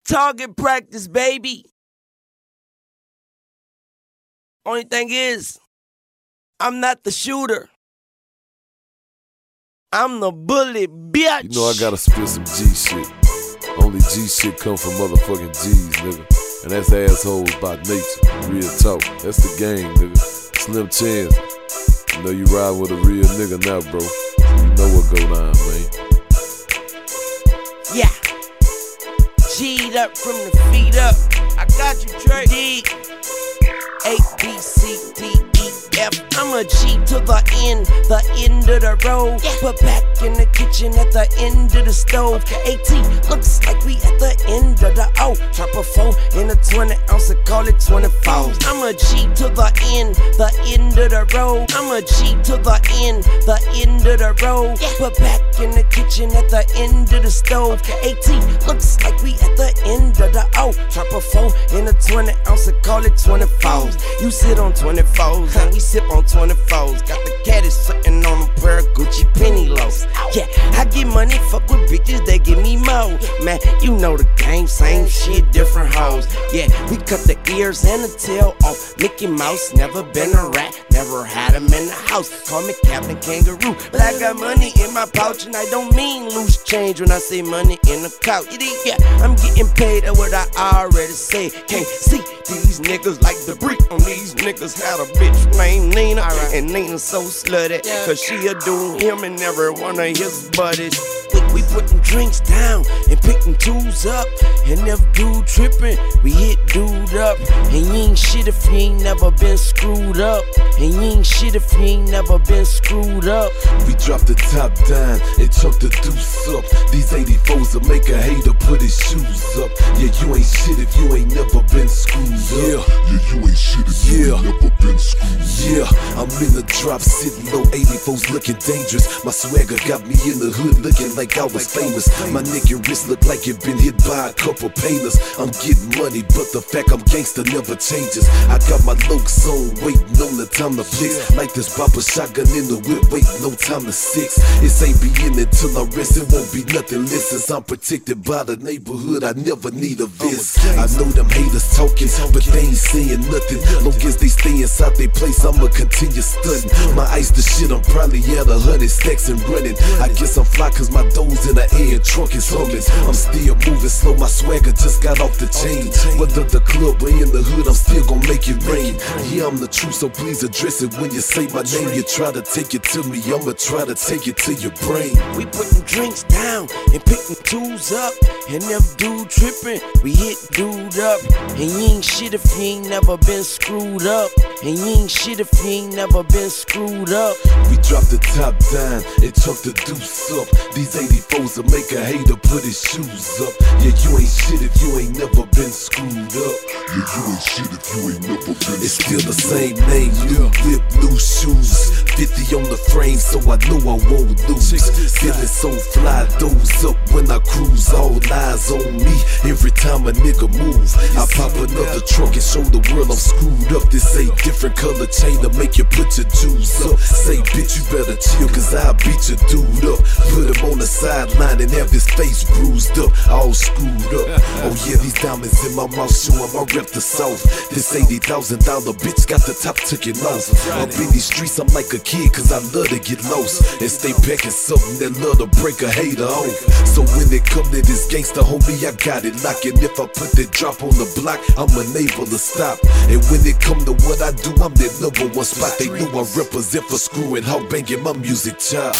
target practice, baby. Only thing is, I'm not the shooter. I'm the bully, bitch. You know I gotta spit some G shit. Only G shit come from motherfucking G's, nigga. And that's assholes by nature. Real talk. That's the game, nigga. Slim Chance. You know you ride with a real nigga now, bro. You know what go down, man. Yeah. G'd up from the feet up. I got you, Trey. D. A, B, C, D, E, F. I'm a G to the end of the road. But back in the kitchen at the end of the stove. AT looks like we at the end of the O. Drop a 4 in a 20 ounce and call it 24. I'm a G to the end of the road. I'm a G to the end of the road. But back in the kitchen at the end of the stove. AT looks like we at the end of the O. Drop a 4 in a 20 ounce and call it 24. You sit on 24s and we sip on 24s. Got the caddies sitting on a pair of Gucci penny lows. Yeah, I get money, fuck with bitches, they give me more. Man, you know the game, same shit, different hoes. Yeah, we cut the ears and the tail off Mickey Mouse. Never been a rat, never had him in the house. Call me Captain Kangaroo, but I got money in my pouch. And I don't mean loose change when I say money in the couch. Yeah, I'm getting paid at what I already said. Can't see these niggas like debris on these niggas. Had a bitch named Nina, and Nina's so slutty, cause she'll do him and every one of his buddies. We putting drinks down and picking tools up. And if dude trippin', we hit dude up. And you ain't shit if you ain't never been screwed up. And you ain't shit if you ain't never been screwed up. We drop the top down and chunk the deuce up. These 84s will make a hater put his shoes up. Yeah, you ain't shit if you ain't never been screwed up. Yeah, you ain't shit if you ain't never been screwed up. Yeah, I'm in the drop sitting low, 84s looking dangerous. My swagger got me in the hood looking like I was famous. My nigga wrist look like it been hit by a couple painters. I'm getting money, but the fact I'm gangster never changes. I got my lokes on, waiting on the time to flex. Like this bopper shotgun in the whip, wait, no time to six. It ain't be in it till I rest, it won't be nothing less. Since I'm protected by the neighborhood, I never need a vest. I know them haters talking, but they ain't saying nothing. Long as they stay inside their place, I'ma continue stunting. My ice the shit, I'm probably at 100 stacks and running. I guess I'm fly cause my doors in the air, trunk is humming. I'm still moving slow, my swagger just got off the chain. Whether the club or in the hood, I'm still gon' make it rain. Yeah, I'm the truth, so please address it when you say my name. You try to take it to me, I'ma try to take it to your brain. We putting drinks down and picking tools up. And if dude trippin', we hit dude up. And you ain't shit if you ain't never been screwed up. And you ain't shit if you ain't never been screwed up. We drop the top down and chunk the deuce up. These 84s will make a hater put his shoes up. Yeah, you ain't shit if you ain't never been screwed up. Yeah, you ain't shit if you ain't never been It's still the same name, new whip, new shoes. 50 on the frame, so I know I won't lose. Feeling so fly, doze up when I cruise. All eyes on me every time a nigga move. I pop another trunk and show the world I'm screwed up. This ain't different color chain to make you put your jewels up. Say, bitch, you better chill, cause I'll beat your dude up. Put him on the sideline and have his face bruised up, all screwed up. Oh yeah, these diamonds in my mouth showing my rep the south. This $80,000 bitch got the top taken off. Up in these streets, I'm like a kid, cause I love to get lost and stay packing something that love to break a hater off. So when it come to this gangster, homie, I got it locked. And if I put that drop on the block, I'm unable to stop. And when it come to what I do, I'm that #1 spot. They know I represent for screwing, how banging my music child.